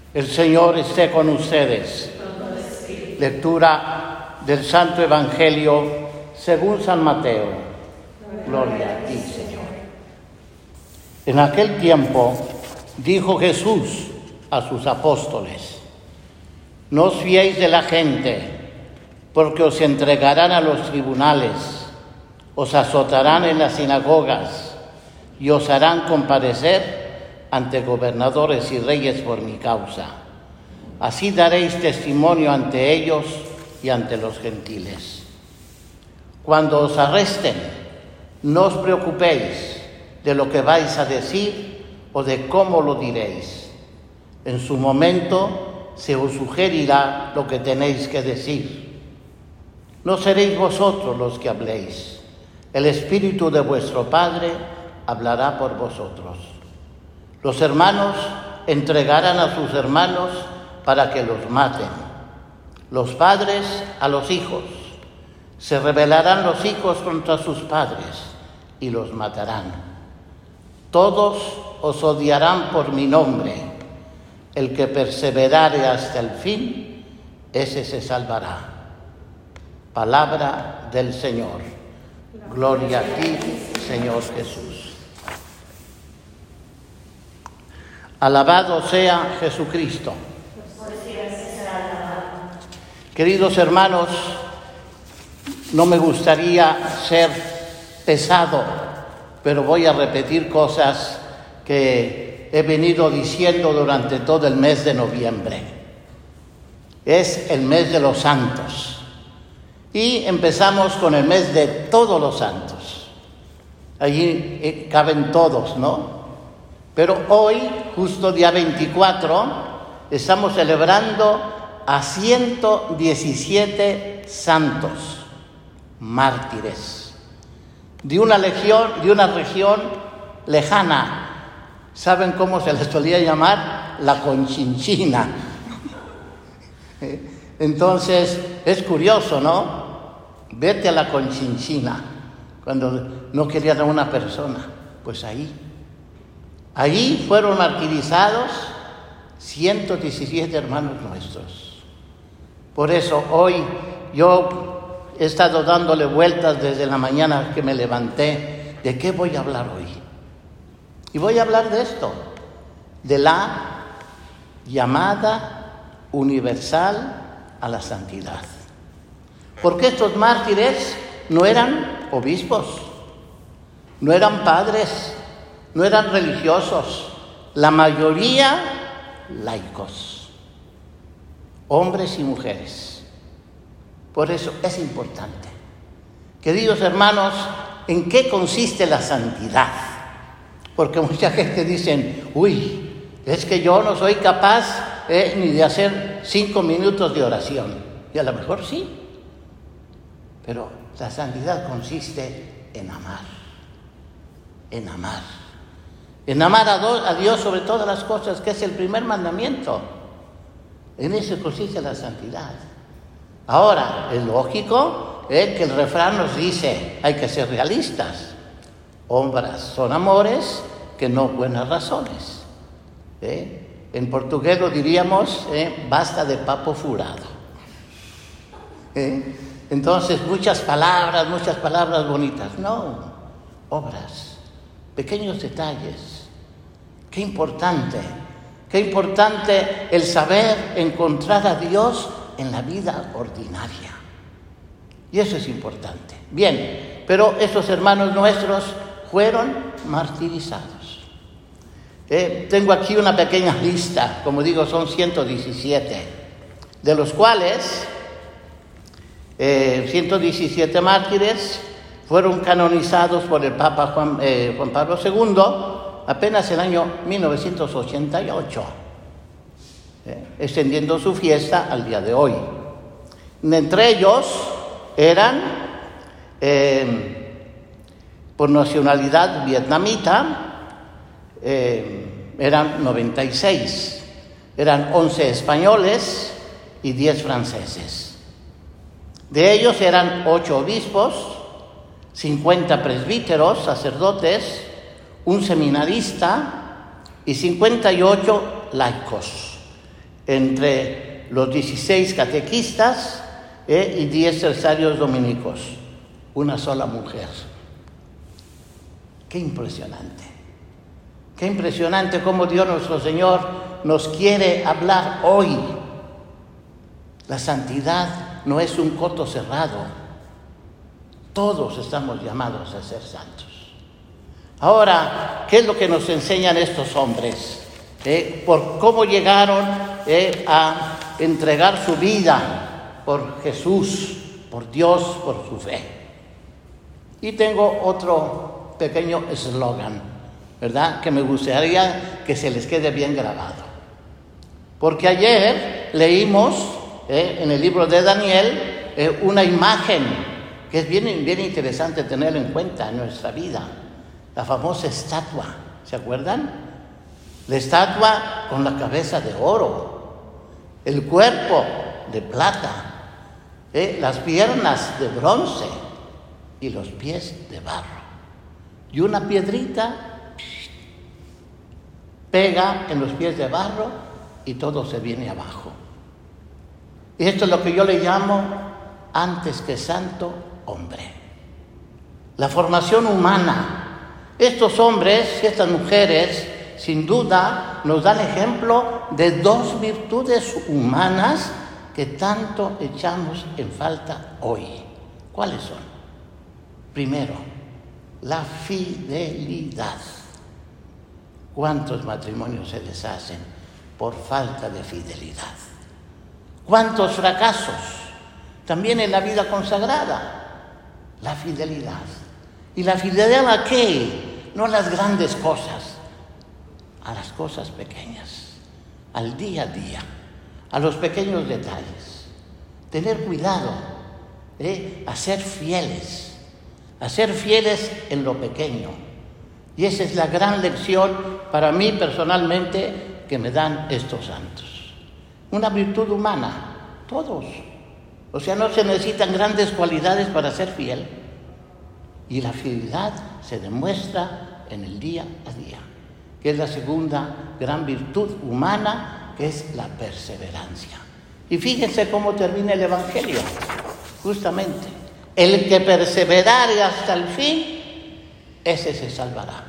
El Señor esté con ustedes. Lectura del Santo Evangelio según San Mateo. Gloria a ti, Señor. En aquel tiempo dijo Jesús a sus apóstoles: no os fiéis de la gente, porque os entregarán a los tribunales, os azotarán en las sinagogas y os harán comparecer ante gobernadores y reyes por mi causa. Así daréis testimonio ante ellos y ante los gentiles. Cuando os arresten, no os preocupéis de lo que vais a decir o de cómo lo diréis. En su momento se os sugerirá lo que tenéis que decir. No seréis vosotros los que habléis. El Espíritu de vuestro Padre hablará por vosotros. Los hermanos entregarán a sus hermanos para que los maten. Los padres a los hijos. Se rebelarán los hijos contra sus padres y los matarán. Todos os odiarán por mi nombre. El que perseverare hasta el fin, ese se salvará. Palabra del Señor. Gloria a ti, Señor Jesús. Alabado sea Jesucristo. Queridos hermanos, no me gustaría ser pesado, pero voy a repetir cosas que he venido diciendo durante todo el mes de noviembre. Es el mes de los santos. Y empezamos con el mes de todos los santos. Allí caben todos, ¿no? Pero hoy, justo día 24, estamos celebrando a 117 santos mártires de una región lejana. ¿Saben cómo se les solía llamar? La Conchinchina. Entonces, es curioso, ¿no? Vete a la Conchinchina, cuando no querían a una persona, pues Allí fueron martirizados 117 hermanos nuestros. Por eso hoy yo he estado dándole vueltas desde la mañana que me levanté. ¿De qué voy a hablar hoy? Y voy a hablar de esto, de la llamada universal a la santidad. Porque estos mártires no eran obispos, no eran padres, no eran religiosos, la mayoría laicos, hombres y mujeres. Por eso es importante. Queridos hermanos, ¿en qué consiste la santidad? Porque mucha gente dice, es que yo no soy capaz ni de hacer 5 minutos de oración. Y a lo mejor sí, pero la santidad consiste en amar. En amar a Dios sobre todas las cosas, que es el primer mandamiento. En eso consiste la santidad. Ahora, es lógico que el refrán nos dice, hay que ser realistas. Obras son amores, que no buenas razones. En portugués lo diríamos, basta de papo furado. Entonces, muchas palabras bonitas. No, obras, pequeños detalles. Qué importante el saber encontrar a Dios en la vida ordinaria. Y eso es importante. Bien, pero estos hermanos nuestros fueron martirizados. Tengo aquí una pequeña lista, como digo, son 117, de los cuales 117 mártires fueron canonizados por el Papa Juan Pablo II apenas el año 1988, extendiendo su fiesta al día de hoy. Entre ellos eran por nacionalidad vietnamita, eran 96, eran 11 españoles y 10 franceses. De ellos eran 8 obispos, 50 presbíteros, sacerdotes, un seminarista y 58 laicos. entre los 16 catequistas y 10 terciarios dominicos. Una sola mujer. Qué impresionante. Qué impresionante cómo Dios nuestro Señor nos quiere hablar hoy. La santidad no es un coto cerrado. Todos estamos llamados a ser santos. Ahora, ¿qué es lo que nos enseñan estos hombres? Por cómo llegaron a entregar su vida por Jesús, por Dios, por su fe. Y tengo otro pequeño eslogan, ¿verdad? Que me gustaría que se les quede bien grabado. Porque ayer leímos en el libro de Daniel una imagen que es bien interesante tener en cuenta en nuestra vida. La famosa estatua, ¿se acuerdan? La estatua con la cabeza de oro, el cuerpo de plata, las piernas de bronce y los pies de barro. Y una piedrita pega en los pies de barro y todo se viene abajo. Y esto es lo que yo le llamo, antes que santo, hombre. La formación humana. Estos hombres y estas mujeres, sin duda, nos dan ejemplo de dos virtudes humanas que tanto echamos en falta hoy. ¿Cuáles son? Primero, la fidelidad. ¿Cuántos matrimonios se deshacen por falta de fidelidad? ¿Cuántos fracasos? También en la vida consagrada, la fidelidad. ¿Y la fidelidad a qué? No a las grandes cosas, a las cosas pequeñas, al día a día, a los pequeños detalles. Tener cuidado, a ser fieles en lo pequeño. Y esa es la gran lección para mí personalmente que me dan estos santos. Una virtud humana, todos. O sea, no se necesitan grandes cualidades para ser fiel. Y la fidelidad se demuestra en el día a día, que es la segunda gran virtud humana, que es la perseverancia. Y fíjense cómo termina el Evangelio, justamente. El que perseverare hasta el fin, ese se salvará.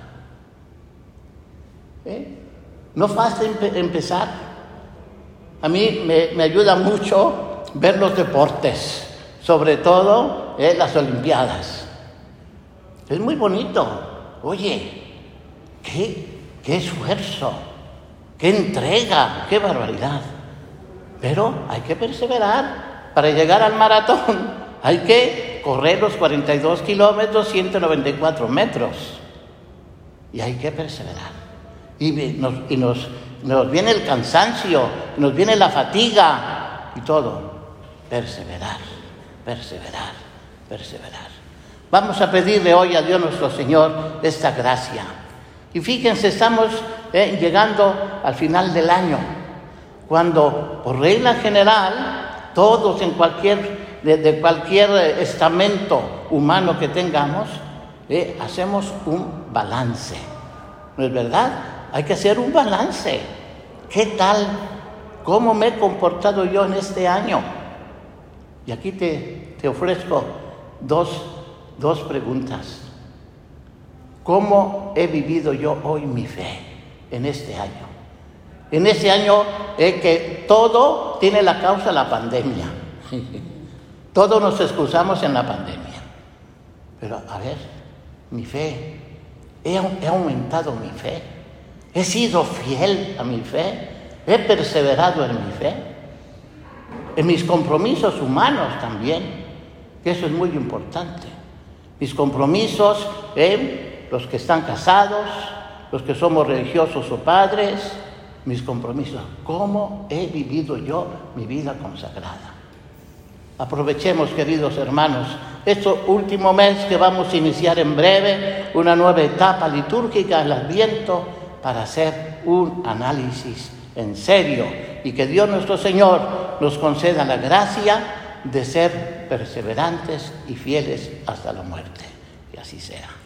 No fácil empezar. A mí me ayuda mucho ver los deportes, sobre todo las Olimpiadas. Es muy bonito. Oye, qué esfuerzo, qué entrega, qué barbaridad. Pero hay que perseverar. Para llegar al maratón hay que correr los 42 kilómetros, 194 metros. Y hay que perseverar. Y nos viene el cansancio, nos viene la fatiga y todo. Perseverar. Vamos a pedirle hoy a Dios nuestro Señor esta gracia. Y fíjense, estamos llegando al final del año, cuando por regla general, todos de cualquier estamento humano que tengamos, hacemos un balance. ¿No es verdad? Hay que hacer un balance. ¿Qué tal? ¿Cómo me he comportado yo en este año? Y aquí te ofrezco dos preguntas. ¿Cómo he vivido yo hoy mi fe en este año? En este año que todo tiene la causa la pandemia. Todos nos excusamos en la pandemia. Pero a ver, mi fe, ¿he aumentado mi fe? ¿He sido fiel a mi fe? ¿He perseverado en mi fe? En mis compromisos humanos también, que eso es muy importante. Mis compromisos, los que están casados, los que somos religiosos o padres, mis compromisos. ¿Cómo he vivido yo mi vida consagrada? Aprovechemos, queridos hermanos, este último mes que vamos a iniciar en breve, una nueva etapa litúrgica, el Adviento, para hacer un análisis en serio y que Dios nuestro Señor nos conceda la gracia de ser perseverantes y fieles hasta la muerte. Y así sea.